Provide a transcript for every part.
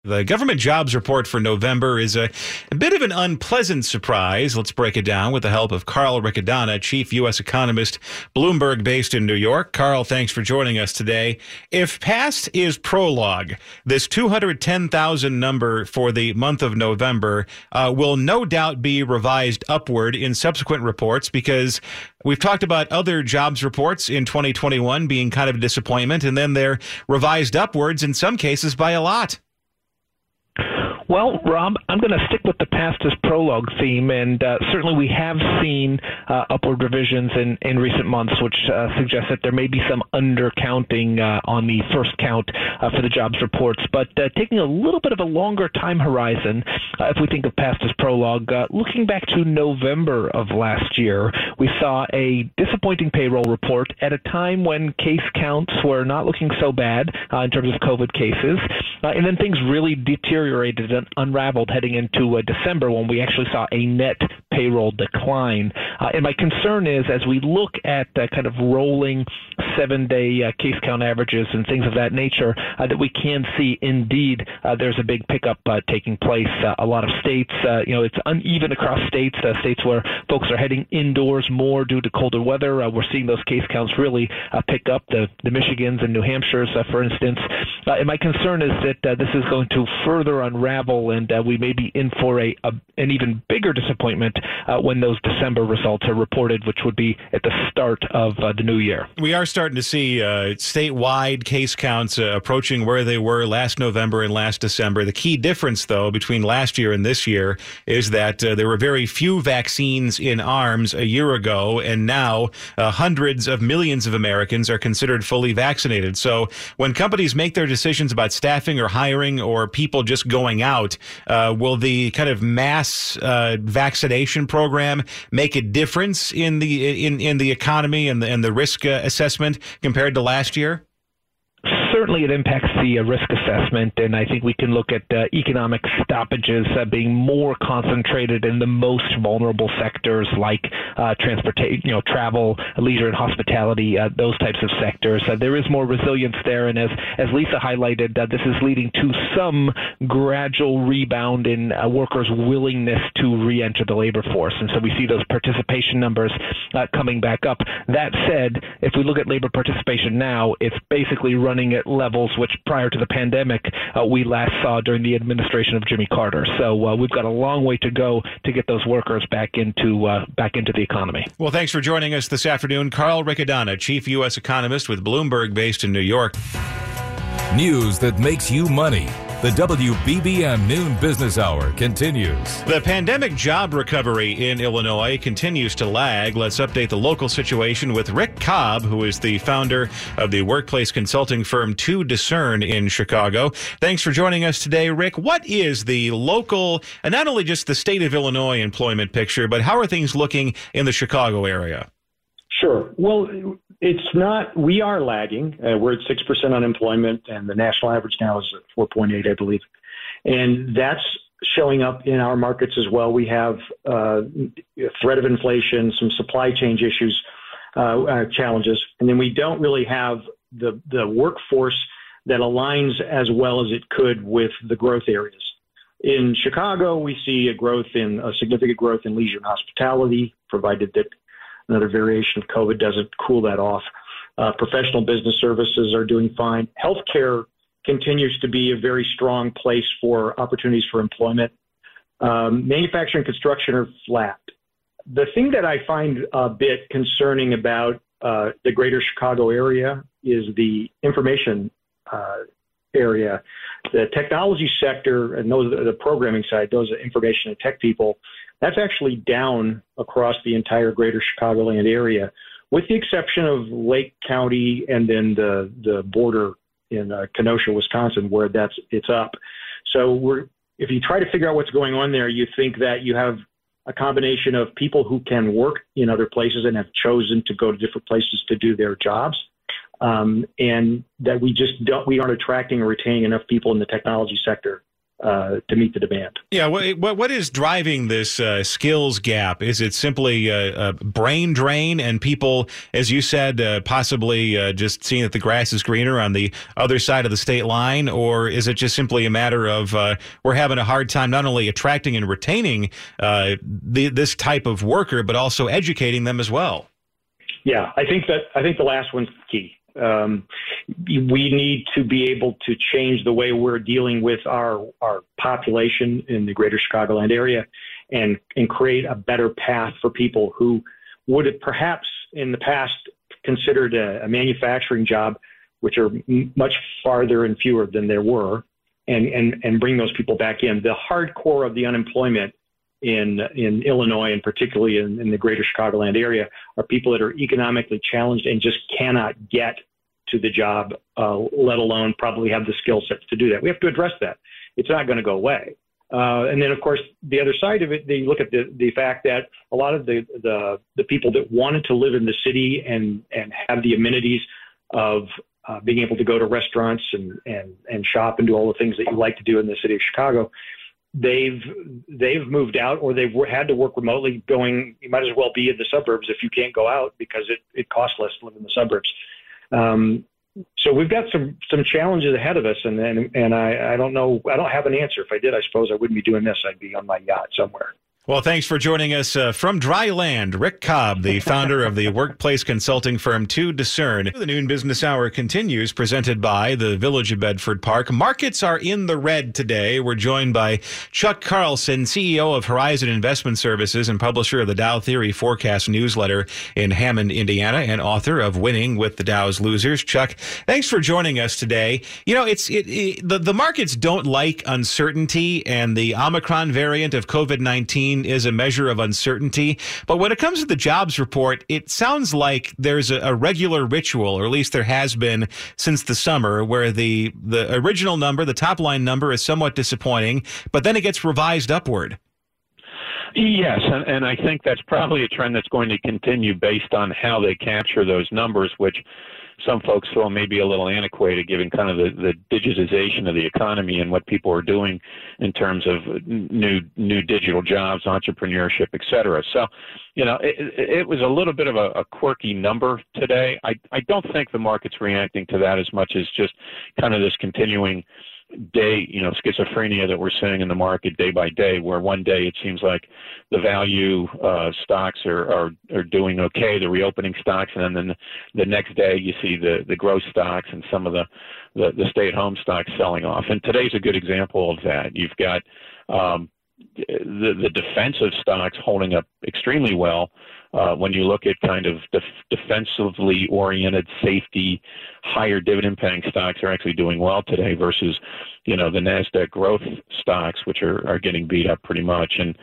The government jobs report for November is a bit of an unpleasant surprise. Let's break it down with the help of Carl Riccadonna, chief U.S. economist, Bloomberg based in New York. Carl, thanks for joining us today. If past is prologue, this 210,000 number for the month of November will no doubt be revised upward in subsequent reports because we've talked about other jobs reports in 2021 being kind of a disappointment, and then they're revised upwards in some cases by a lot. Well, Rob, I'm going to stick with the past as prologue theme, and certainly we have seen upward revisions in recent months, which suggests that there may be some undercounting on the first count for the jobs reports. But taking a little bit of a longer time horizon, if we think of past as prologue, looking back to November of last year, we saw a disappointing payroll report at a time when case counts were not looking so bad in terms of COVID cases, and then things really deteriorated and unraveled heading into December when we actually saw a net payroll decline. And my concern is, as we look at kind of rolling 7-day case count averages and things of that nature, that we can see indeed there's a big pickup taking place. A lot of states, it's uneven across states. States where folks are heading indoors more due to colder weather. We're seeing those case counts really pick up. The Michigans and New Hampshires, for instance. And my concern is that this is going to further unravel, and we may be in for an even bigger disappointment when those December results are reported, which would be at the start of the new year. We are starting to see statewide case counts approaching where they were last November and last December. The key difference, though, between last year and this year is that there were very few vaccines in arms a year ago, and now hundreds of millions of Americans are considered fully vaccinated. So when companies make their decisions about staffing or hiring or people just going out, will the kind of mass vaccination program make a difference in the economy and the risk assessment compared to last year? Certainly it impacts the risk assessment, and I think we can look at economic stoppages being more concentrated in the most vulnerable sectors like transportation, travel, leisure, and hospitality, those types of sectors. There is more resilience there, and as Lisa highlighted, this is leading to some gradual rebound in workers' willingness to re-enter the labor force, and so we see those participation numbers coming back up. That said, if we look at labor participation now, it's basically running at levels which prior to the pandemic we last saw during the administration of Jimmy Carter. So we've got a long way to go to get those workers back into the economy. Well, thanks for joining us this afternoon. Carl Riccadonna, chief U.S. economist with Bloomberg based in New York. News that makes you money. The WBBM Noon Business Hour continues. The pandemic job recovery in Illinois continues to lag. Let's update the local situation with Rick Cobb, who is the founder of the workplace consulting firm To Discern in Chicago. Thanks for joining us today, Rick. What is the local, and not only just the state of Illinois employment picture, but how are things looking in the Chicago area? Sure. Well, we are lagging. We're at 6% unemployment, and the national average now is at 4.8, I believe. And that's showing up in our markets as well. We have threat of inflation, some supply chain issues, challenges, and then we don't really have the workforce that aligns as well as it could with the growth areas. In Chicago, we see a significant growth in leisure and hospitality, provided that another variation of COVID doesn't cool that off. Professional business services are doing fine. Healthcare continues to be a very strong place for opportunities for employment. Manufacturing and construction are flat. The thing that I find a bit concerning about the greater Chicago area is the information area. The technology sector and the programming side, those are information and tech people, that's actually down across the entire greater Chicagoland area, with the exception of Lake County and then the border in Kenosha, Wisconsin, where it's up. So if you try to figure out what's going on there, you think that you have a combination of people who can work in other places and have chosen to go to different places to do their jobs, and that we aren't attracting or retaining enough people in the technology sector to meet the demand. Yeah, what is driving this skills gap? Is it simply a brain drain and people, as you said, possibly just seeing that the grass is greener on the other side of the state line, or is it just simply a matter of we're having a hard time not only attracting and retaining this type of worker, but also educating them as well? Yeah, I think the last one's key. We need to be able to change the way we're dealing with our population in the greater Chicagoland area and create a better path for people who would have perhaps in the past considered a manufacturing job, which are much farther and fewer than there were, and bring those people back in. The hardcore of the unemployment in Illinois, and particularly in the greater Chicagoland area, are people that are economically challenged and just cannot get to the job, let alone probably have the skill sets to do that. We have to address that. It's not going to go away. And then, of course, the other side of it, they look at the fact that a lot of the people that wanted to live in the city and have the amenities of being able to go to restaurants and shop and do all the things that you like to do in the city of Chicago, they've moved out, or they've had to work remotely. You might as well be in the suburbs if you can't go out, because it costs less to live in the suburbs. So we've got some challenges ahead of us, and I don't know. I don't have an answer. If I did, I suppose I wouldn't be doing this. I'd be on my yacht somewhere. Well, thanks for joining us from dry land. Rick Cobb, the founder of the workplace consulting firm To Discern. The Noon Business Hour continues, presented by the Village of Bedford Park. Markets are in the red today. We're joined by Chuck Carlson, CEO of Horizon Investment Services and publisher of the Dow Theory Forecast newsletter in Hammond, Indiana, and author of Winning with the Dow's Losers. Chuck, thanks for joining us today. You know, the markets don't like uncertainty, and the Omicron variant of COVID-19 is a measure of uncertainty. But when it comes to the jobs report, it sounds like there's a regular ritual, or at least there has been since the summer, where the original number, the top line number, is somewhat disappointing, but then it gets revised upward. Yes, and I think that's probably a trend that's going to continue based on how they capture those numbers, which some folks feel may be a little antiquated given kind of the digitization of the economy and what people are doing in terms of new digital jobs, entrepreneurship, et cetera. So, you know, it was a little bit of a quirky number today. I don't think the market's reacting to that as much as just kind of this continuing schizophrenia that we're seeing in the market day by day, where one day it seems like the value stocks are doing okay, the reopening stocks, and then the next day you see the growth stocks and some of the stay-at-home stocks selling off. And today's a good example of that. You've got the defensive stocks holding up extremely well. When you look at kind of defensively oriented, safety, higher dividend paying stocks are actually doing well today versus, the NASDAQ growth stocks, which are getting beat up pretty much. And,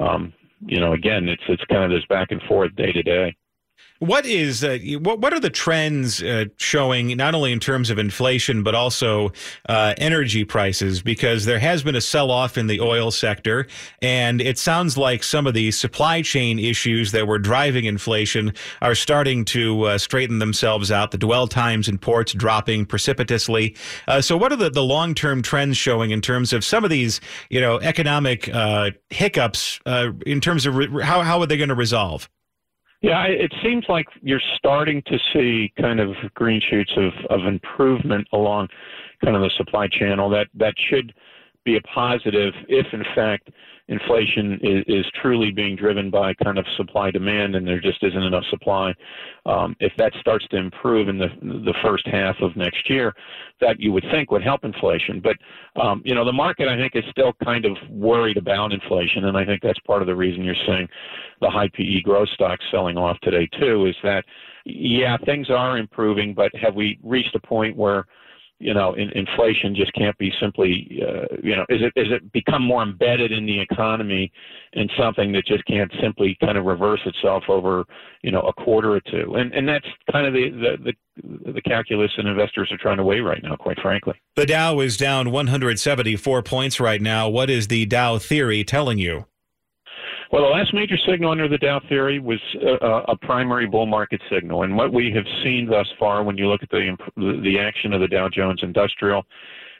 again, it's kind of this back and forth day to day. What are the trends showing, not only in terms of inflation, but also energy prices? Because there has been a sell-off in the oil sector, and it sounds like some of the supply chain issues that were driving inflation are starting to straighten themselves out. The dwell times in ports dropping precipitously. So what are the long-term trends showing in terms of some of these, economic hiccups in terms of how are they going to resolve? Yeah, it seems like you're starting to see kind of green shoots of improvement along kind of the supply channel. That should be a positive if, in fact, inflation is truly being driven by kind of supply demand and there just isn't enough supply. If that starts to improve in the first half of next year, that you would think would help inflation. But, the market, I think, is still kind of worried about inflation. And I think that's part of the reason you're seeing the high PE growth stocks selling off today, too, is that, yeah, things are improving, but have we reached a point where inflation just can't be simply, is it become more embedded in the economy and something that just can't simply kind of reverse itself over, a quarter or two? And that's kind of the calculus that investors are trying to weigh right now, quite frankly. The Dow is down 174 points right now. What is the Dow theory telling you? Well, the last major signal under the Dow theory was a primary bull market signal. And what we have seen thus far, when you look at the action of the Dow Jones Industrial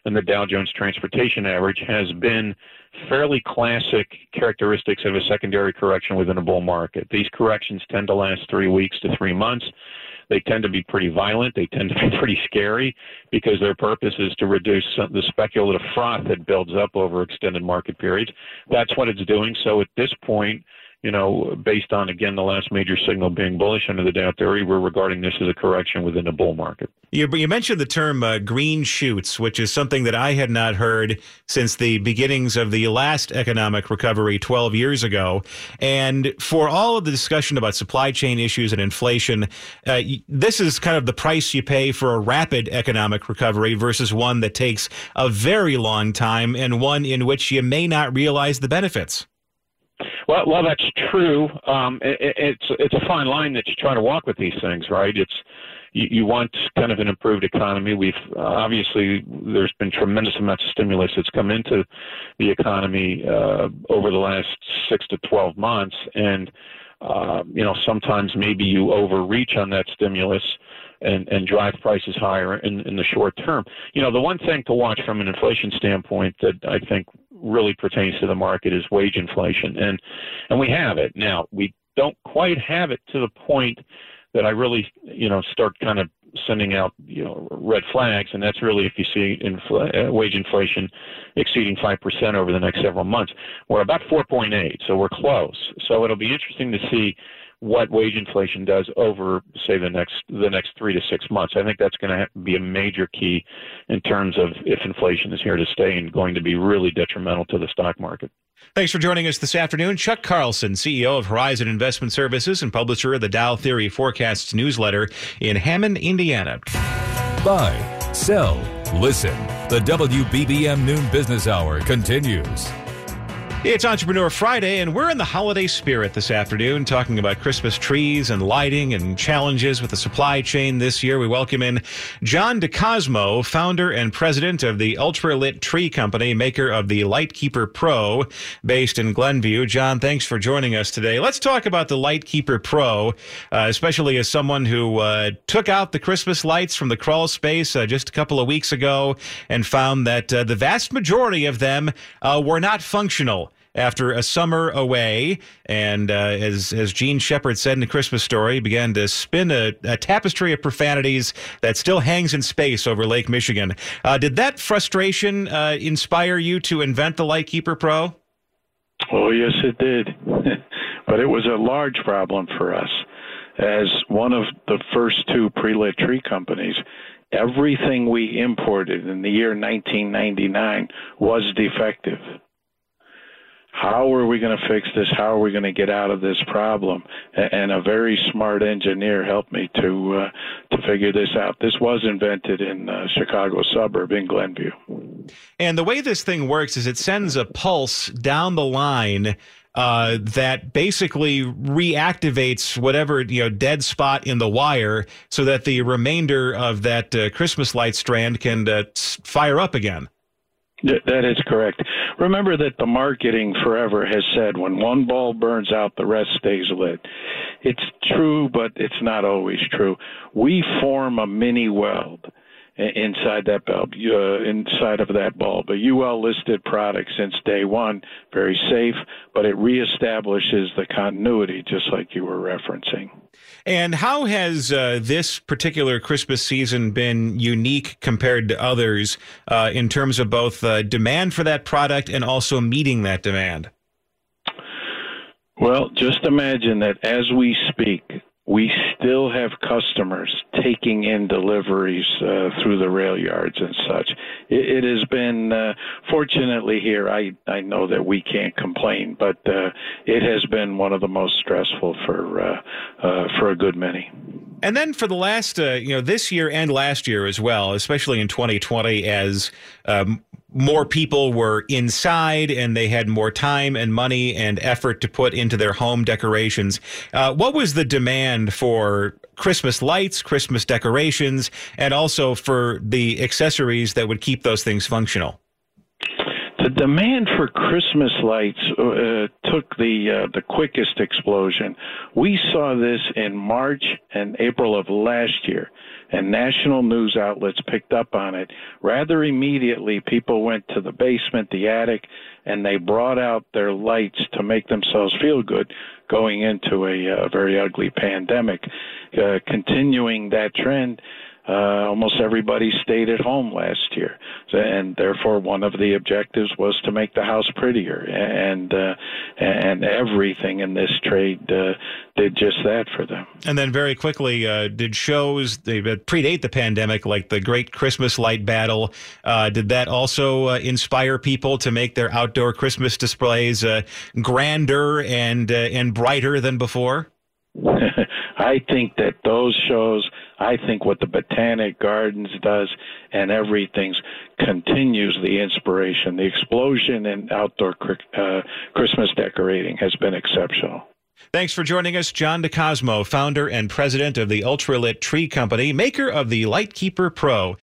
and the Dow Jones Transportation Average has been fairly classic characteristics of a secondary correction within a bull market. These corrections tend to last 3 weeks to 3 months. They tend to be pretty violent. They tend to be pretty scary because their purpose is to reduce the speculative froth that builds up over extended market periods. That's what it's doing. So at this point, based on, again, the last major signal being bullish under the Dow theory, we're regarding this as a correction within a bull market. You mentioned the term green shoots, which is something that I had not heard since the beginnings of the last economic recovery 12 years ago. And for all of the discussion about supply chain issues and inflation, this is kind of the price you pay for a rapid economic recovery versus one that takes a very long time and one in which you may not realize the benefits. Well, that's true. It's a fine line that you try to walk with these things, right? You want kind of an improved economy. We've obviously there's been tremendous amounts of stimulus that's come into the economy over the last 6 to 12 months, and sometimes maybe you overreach on that stimulus and drive prices higher in the short term. The one thing to watch from an inflation standpoint that I think really pertains to the market is wage inflation, and we have it now. We don't quite have it to the point that I really start kind of sending out red flags, and that's really if you see wage inflation exceeding 5% over the next several months. We're about 4.8, so we're close. So it'll be interesting to see what wage inflation does over, say, the next 3 to 6 months. I think that's going to be a major key in terms of if inflation is here to stay and going to be really detrimental to the stock market. Thanks for joining us this afternoon. Chuck Carlson, CEO of Horizon Investment Services and publisher of the Dow Theory Forecasts newsletter in Hammond, Indiana. Buy, sell, listen. The WBBM Noon Business Hour continues. It's Entrepreneur Friday, and we're in the holiday spirit this afternoon, talking about Christmas trees and lighting and challenges with the supply chain this year. We welcome in John DeCosmo, founder and president of the Ultralit Tree Company, maker of the Lightkeeper Pro, based in Glenview. John, thanks for joining us today. Let's talk about the Lightkeeper Pro, especially as someone who took out the Christmas lights from the crawl space just a couple of weeks ago and found that the vast majority of them were not functional after a summer away, and as Gene Shepard said in A Christmas Story, began to spin a tapestry of profanities that still hangs in space over Lake Michigan. Did that frustration inspire you to invent the Lightkeeper Pro? Oh, yes, it did. But it was a large problem for us. As one of the first two pre-lit tree companies, everything we imported in the year 1999 was defective. How are we going to fix this? How are we going to get out of this problem? And a very smart engineer helped me to figure this out. This was invented in a Chicago suburb in Glenview. And the way this thing works is it sends a pulse down the line that basically reactivates whatever dead spot in the wire, so that the remainder of that Christmas light strand can fire up again. That is correct. Remember that the marketing forever has said when one bulb burns out, the rest stays lit. It's true, but it's not always true. We form a mini weld inside that bulb, inside of that bulb. A UL listed product since day one, very safe, but it reestablishes the continuity, just like you were referencing. And how has this particular Christmas season been unique compared to others in terms of both demand for that product and also meeting that demand? Well, just imagine that as we speak, we still have customers taking in deliveries through the rail yards and such. It has been, fortunately here, I know that we can't complain, but it has been one of the most stressful for a good many. And then for the last, this year and last year as well, especially in 2020, as more people were inside and they had more time and money and effort to put into their home decorations. What was the demand for Christmas lights, Christmas decorations, and also for the accessories that would keep those things functional? The demand for Christmas lights took the quickest explosion. We saw this in March and April of last year, and national news outlets picked up on it. Rather immediately, people went to the basement, the attic, and they brought out their lights to make themselves feel good going into a very ugly pandemic. Continuing that trend, almost everybody stayed at home last year, and therefore one of the objectives was to make the house prettier, and everything in this trade did just that for them. And then very quickly, did shows that predate the pandemic, like the Great Christmas Light Battle, did that also inspire people to make their outdoor Christmas displays grander and brighter than before? I think that those shows, I think what the Botanic Gardens does and everything continues the inspiration. The explosion in outdoor Christmas decorating has been exceptional. Thanks for joining us, John DeCosmo, founder and president of the Ultralit Tree Company, maker of the Lightkeeper Pro.